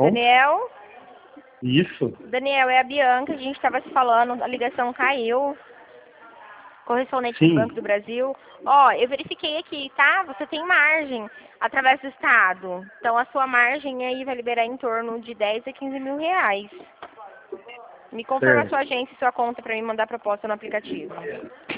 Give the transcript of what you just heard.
Pronto? Daniel? Isso. Daniel, é a Bianca, a gente estava se falando, a ligação caiu. Correspondente do Sim. Banco do Brasil. Ó, eu verifiquei aqui, tá? Você tem margem através do Estado. Então, a sua margem aí vai liberar em torno de 10 a 15 mil reais. Me confirma a Certo. sua agência e sua conta para mim mandar proposta no aplicativo.